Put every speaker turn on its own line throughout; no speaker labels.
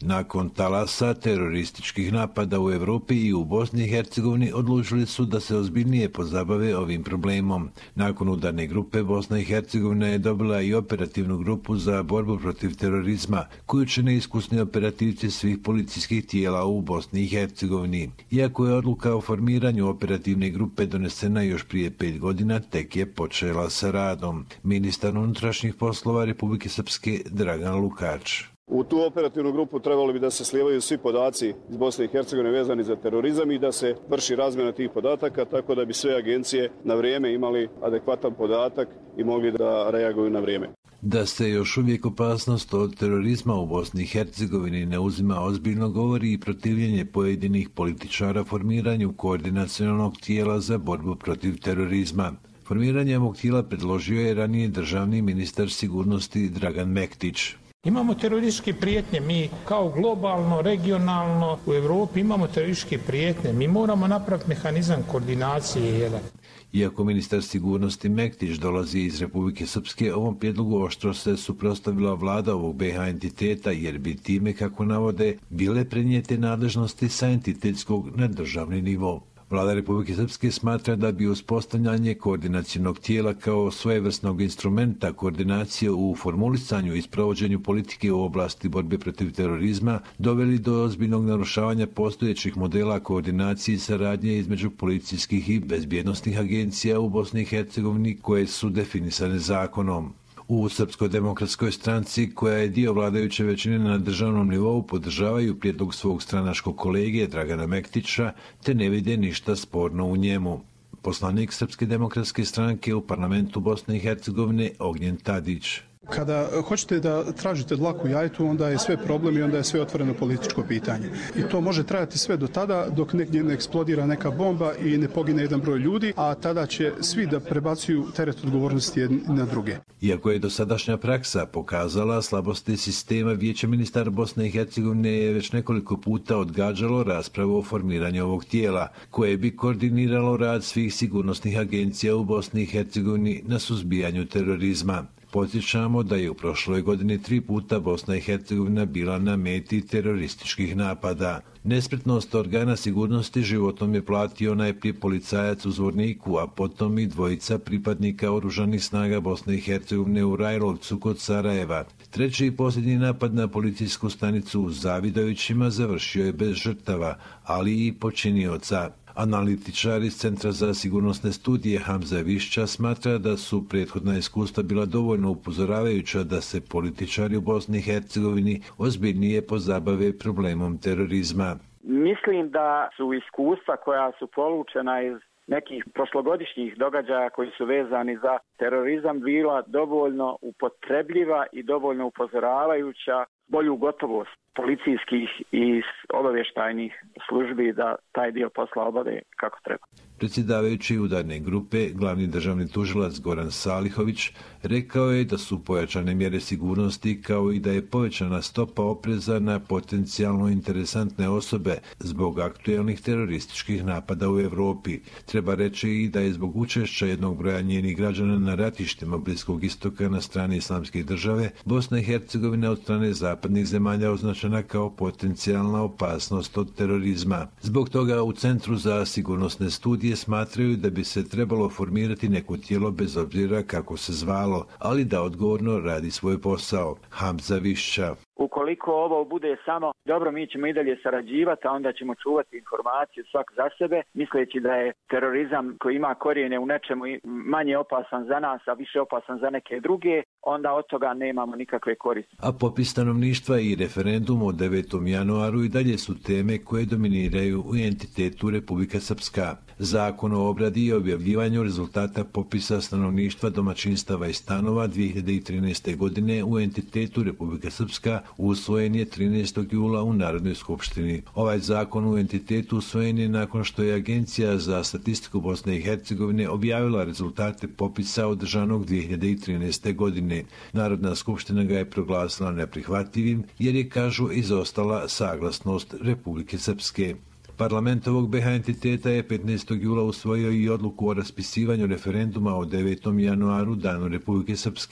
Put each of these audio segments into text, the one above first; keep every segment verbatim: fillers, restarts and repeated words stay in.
Nakon talasa terorističkih napada u Europi i u Bosni i Hercegovini odlučili su da se ozbiljnije pozabave ovim problemom. Nakon udarne grupe Bosna i Hercegovina je dobila i operativnu grupu za borbu protiv terorizma, koju čine iskusni operativci svih policijskih tijela u Bosni i Hercegovini. Iako je odluka o formiranju operativne grupe donesena još prije pet godina, tek je počela sa radom. Ministar unutrašnjih poslova Republike Srpske Dragan Lukač.
U tu operativnu grupu trebali bi da se slijevaju svi podaci iz Bosne i Hercegovine vezani za terorizam i da se vrši razmjena tih podataka tako da bi sve agencije na vrijeme imali adekvatan podatak i mogli da reaguju na vrijeme.
Da se još uvijek opasnost od terorizma u Bosni i Hercegovini ne uzima ozbiljno govori i protivljenje pojedinih političara formiranju koordinacionalnog tijela za borbu protiv terorizma. Formiranje ovog tijela predložio je ranije državni ministar sigurnosti Dragan Mektić.
Imamo terorističke prijetnje, mi kao globalno, regionalno u Europi imamo terorističke prijetnje, mi moramo napraviti mehanizam koordinacije jedan.
Iako ministar sigurnosti Mektić dolazi iz Republike Srpske, ovom prijedlogu oštro se suprotstavila vlada ovog be ha entiteta jer bi time, kako navode, bile prenijete nadležnosti sa entitetskog na državni nivo. Vlada Republike Srpske smatra da bi uspostavljanje koordinacionog tijela kao svojevrsnog instrumenta koordinacije u formulisanju i sprovođenju politike u oblasti borbe protiv terorizma doveli do ozbiljnog narušavanja postojećih modela koordinacije i saradnje između policijskih i bezbjednosnih agencija u Bosni i Hercegovini koje su definisane zakonom. U Srpskoj demokratskoj stranci, koja je dio vladajuće većine na državnom nivou, podržavaju prijedlog svog stranačkog kolege Dragana Mektića, te ne vide ništa sporno u njemu. Poslanik Srpske demokratske stranke u parlamentu Bosne i Hercegovine Ognjen Tadić.
Kada hoćete da tražite dlaku u jajetu, onda je sve problem i onda je sve otvoreno političko pitanje. I to može trajati sve do tada dok negdje ne eksplodira neka bomba i ne pogine jedan broj ljudi, a tada će svi da prebacuju teret odgovornosti jedni na druge.
Iako je dosadašnja praksa pokazala slabosti sistema, Vijeće ministara Bosne i Hercegovine je već nekoliko puta odgađalo raspravu o formiranju ovog tijela, koje bi koordiniralo rad svih sigurnosnih agencija u Bosni i Hercegovini na suzbijanju terorizma. Podsjećamo da je u prošloj godini tri puta Bosna i Hercegovina bila na meti terorističkih napada. Nespretnost organa sigurnosti životom je platio najprije policajac u Zvorniku, a potom i dvojica pripadnika oružanih snaga Bosne i Hercegovine u Rajlovcu kod Sarajeva. Treći i posljednji napad na policijsku stanicu u Zavidovićima završio je bez žrtava, ali i počinioca. Analitičar iz Centra za sigurnosne studije Hamza Višća smatra da su prethodna iskustva bila dovoljno upozoravajuća da se političari u Bosni i Hercegovini ozbiljnije pozabave problemom terorizma.
Mislim da su iskustva koja su polučena iz nekih prošlogodišnjih događaja koji su vezani za terorizam bila dovoljno upotrebljiva i dovoljno upozoravajuća bolju gotovost policijskih i obavještajnih službi da taj dio posla obave kako treba.
Predsjedavajući udarne grupe, glavni državni tužilac Goran Salihović, rekao je da su pojačane mjere sigurnosti kao i da je povećana stopa opreza na potencijalno interesantne osobe zbog aktuelnih terorističkih napada u Europi. Treba reći i da je zbog učešća jednog broja njenih građana na ratištima Bliskog istoka na strani Islamske države, Bosna i Hercegovina od strane zapadnih zemalja označena kao potencijalna opasnost od terorizma. Zbog toga u Centru za sigurnosne studije smatraju da bi se trebalo formirati neko tijelo bez obzira kako se zvalo, ali da odgovorno radi svoj posao. Hamza Višća.
Ukoliko ovo bude samo dobro, mi ćemo i dalje sarađivati, a onda ćemo čuvati informaciju svak za sebe, misleći da je terorizam koji ima korijene u nečemu manje opasan za nas, a više opasan za neke druge, onda od toga nemamo nikakve koristi.
A popis stanovništva i referendum od devetom januaru i dalje su teme koje dominiraju u entitetu Republika Srpska. Zakon o obradi i objavljivanju rezultata popisa stanovništva, domaćinstava i stanova dvije hiljade trinaeste. godine u entitetu Republika Srpska usvojen je trinaestog jula u Narodnoj skupštini. Ovaj zakon u entitetu usvojen je nakon što je Agencija za statistiku Bosne i Hercegovine objavila rezultate popisa održanog dvije hiljade trinaeste. godine. Narodna skupština ga je proglasila neprihvatljivim jer je, kažu, izostala saglasnost Republike Srpske. Parlament ovog be ha entiteta je petnaestog jula usvojio i odluku o raspisivanju referenduma o devetom januaru, danu Republike Srpske.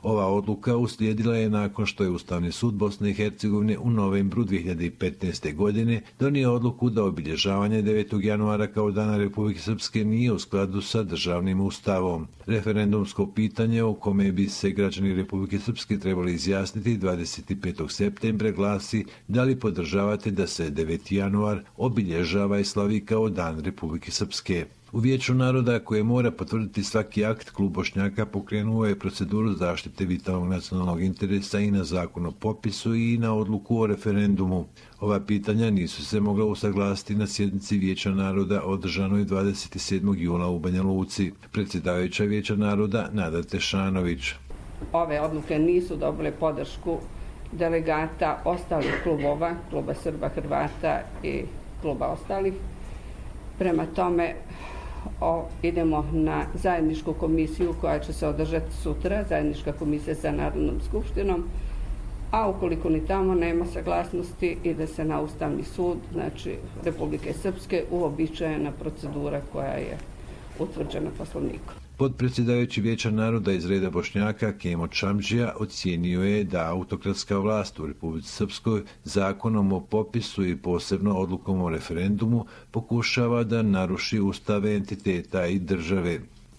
Ova odluka uslijedila je nakon što je Ustavni sud Bosne i Hercegovine u novembru dvije hiljade petnaeste. godine donio odluku da obilježavanje devetog januara kao Dana Republike Srpske nije u skladu sa državnim ustavom. Referendumsko pitanje o kome bi se građani Republike Srpske trebali izjasniti dvadeset petog septembra glasi da li podržavate da se deveti januar obilježava i slavi kao Dan Republike Srpske. U Vijeću naroda koje mora potvrditi svaki akt, Klub Bošnjaka pokrenuo je proceduru zaštite vitalnog nacionalnog interesa i na zakon o popisu i na odluku o referendumu. Ova pitanja nisu se mogla usaglasiti na sjednici Vijeća naroda održanoj dvadeset sedmog jula u Banja Luci. Predsjedavajuća Vijeća naroda Nada Tešanović.
Ove odluke nisu dobile podršku delegata ostalih klubova, kluba Srba, Hrvata i kluba ostalih. Prema tome, O, idemo na zajedničku komisiju koja će se održati sutra, zajednička komisija sa Narodnom skupštinom, a ukoliko ni tamo nema saglasnosti, ide se na Ustavni sud, znači Republike Srpske, uobičajena procedura koja je utvrđena Poslovnikom.
Potpredsjedavajući Vijeća naroda iz reda Bošnjaka Kemo Čamdžija ocijenio je da autokratska vlast u Republici Srpskoj zakonom o popisu i posebno odlukom o referendumu pokušava da naruši ustave entiteta i države.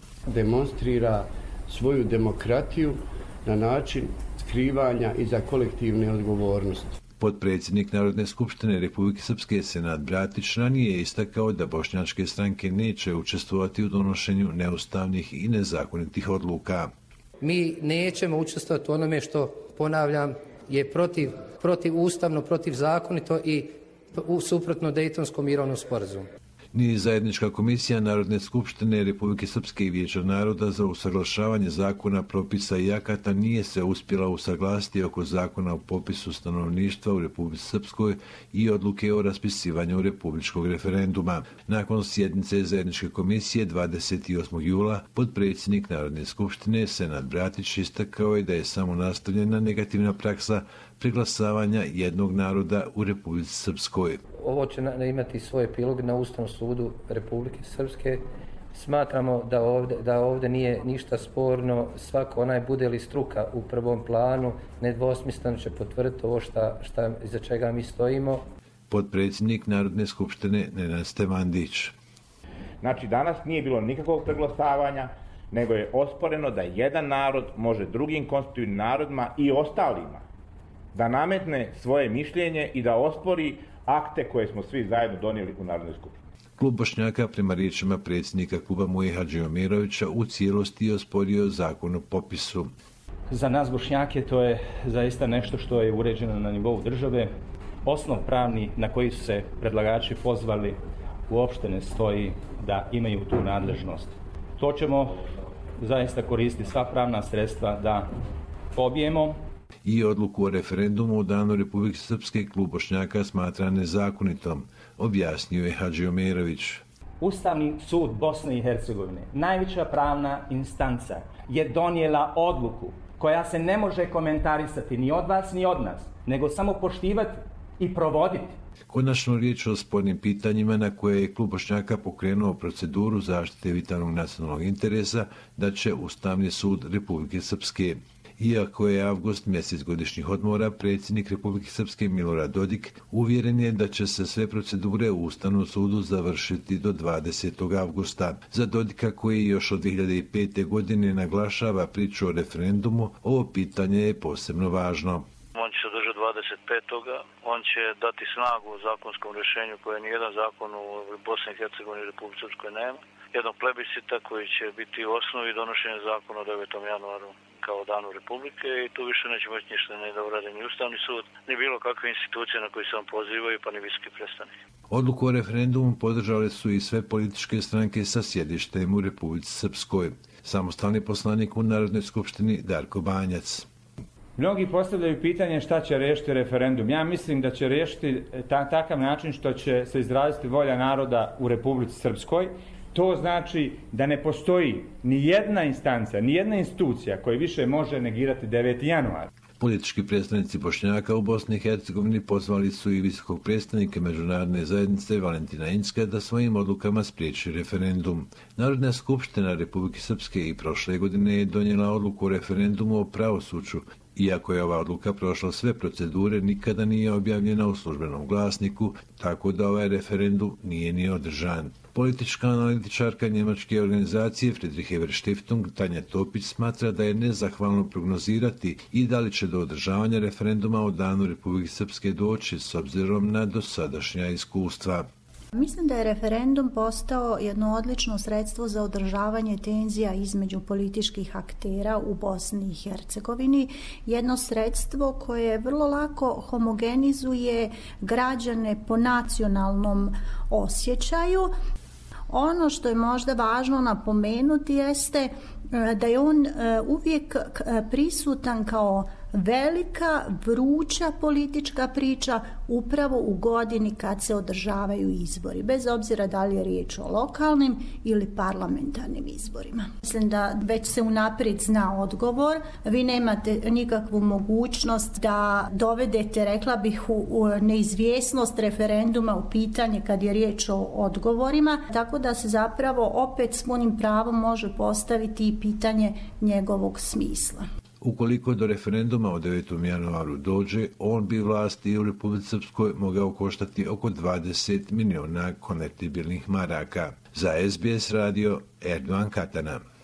Demonstrira svoju demokratiju na način skrivanja iza kolektivne odgovornosti.
Potpredsjednik Narodne skupštine Republike Srpske Senad Bratić ranije je istakao da bošnjačke stranke neće učestvovati u donošenju neustavnih i nezakonitih odluka.
Mi nećemo učestvovati u onome što, ponavljam, je protiv, protiv ustavno, protiv zakonito i suprotno Dejtonskom mirovnom sporazumu.
Ni zajednička komisija Narodne skupštine Republike Srpske i Vijeća naroda za usaglašavanje zakona, propisa i akata nije se uspjela usaglasiti oko zakona o popisu stanovništva u Republici Srpskoj i odluke o raspisivanju republičkog referenduma. Nakon sjednice zajedničke komisije dvadeset osmog jula potpredsjednik Narodne skupštine Senad Bratić istakao je da je samo nastavljena negativna praksa preglasavanja jednog naroda u Republici Srpskoj.
Ovo će imati svoj epilog na Ustavnom sudu Republike Srpske. Smatramo da ovdje, da ovdje nije ništa sporno. Svako onaj bude li struka u prvom planu, nedvosmisleno će potvrditi ovo šta, šta, iza čega mi stojimo.
Potpredsjednik Narodne skupštine Nenad Stevandić.
Znači, danas nije bilo nikakvog preglasavanja, nego je osporeno da jedan narod može drugim konstitutivnim narodima i ostalima da nametne svoje mišljenje i da ospori akte koje smo svi zajedno donijeli u Narodnoj skupštini.
Klub Bošnjaka prema riječima predsjednika kluba Muje Hadžiomirovića u cijelosti osporio zakon o popisu.
Za nas Bošnjake to je zaista nešto što je uređeno na nivou države. Osnov pravni na koji su se predlagači pozvali uopšte ne stoji da imaju tu nadležnost. To ćemo zaista koristiti sva pravna sredstva da pobijemo.
I odluku o referendumu u Danu Republike Srpske klub Bošnjaka smatra nezakonitom, objasnio je Hadžiomirović.
Ustavni sud Bosne i Hercegovine, najveća pravna instanca, je donijela odluku koja se ne može komentarisati ni od vas ni od nas, nego samo poštivati i provoditi.
Konačno riječ o spornim pitanjima na koje je klub Bošnjaka pokrenuo proceduru zaštite vitalnog nacionalnog interesa da će Ustavni sud Republike Srpske. Iako je avgust mjesec godišnjih odmora, predsjednik Republike Srpske Milorad Dodik uvjeren je da će se sve procedure u Ustavnom sudu završiti do dvadesetog avgusta. Za Dodika, koji još od dvije hiljade pete. godine naglašava priču o referendumu, ovo pitanje je posebno važno.
On će se održati dvadeset petog On će dati snagu u zakonskom rješenju koje nijedan zakon u Bosni i Hercegovini i Republike Srpskoj nema. Jednog plebiscita koji će biti u osnovi donošenja zakona o devetom januaru kao danu Republike i tu više neće moći ništa ne da urade ni Ustavni sud, ni bilo kakve institucije na koje se on pozivaju, pa ni visoki predstavnik.
Odluku o referendumu podržale su i sve političke stranke sa sjedištem u Republici Srpskoj. Samostalni poslanik u Narodnoj skupštini Darko Banjac.
Mnogi postavljaju pitanje šta će riješiti referendum. Ja mislim da će riješiti ta, takav način što će se izraziti volja naroda u Republici Srpskoj. To znači da ne postoji ni jedna instanca, ni jedna institucija koja više može negirati deveti januar.
Politički predstavnici Bošnjaka u Bosni i Hercegovini pozvali su i visokog predstavnika međunarodne zajednice Valentina Incka da svojim odlukama spriječi referendum. Narodna skupština Republike Srpske i prošle godine je donijela odluku o referendumu o pravosuđu. Iako je ova odluka prošla sve procedure, nikada nije objavljena u službenom glasniku, tako da ovaj referendum nije ni održan. Politička analitičarka njemačke organizacije Friedrich Stiftung Tanja Topić smatra da je nezahvalno prognozirati i da li će do održavanja referenduma o danu Republike Srpske doći s obzirom na dosadašnja iskustva.
Mislim da je referendum postao jedno odlično sredstvo za održavanje tenzija između političkih aktera u Bosni i Hercegovini, jedno sredstvo koje vrlo lako homogenizuje građane po nacionalnom osjećaju. Ono što je možda važno napomenuti jeste da je on uvijek prisutan kao velika, vruća politička priča upravo u godini kad se održavaju izbori, bez obzira da li je riječ o lokalnim ili parlamentarnim izborima. Mislim da već se unaprijed zna odgovor, vi nemate nikakvu mogućnost da dovedete, rekla bih, u neizvjesnost referenduma u pitanje kad je riječ o odgovorima, tako da se zapravo opet s punim pravom može postaviti i pitanje njegovog smisla.
Ukoliko do referenduma o devetom januaru dođe, on bi vlasti u Republici Srpskoj mogao koštati oko dvadeset miliona konvertibilnih maraka. Za S B S radio Erdogan Katana.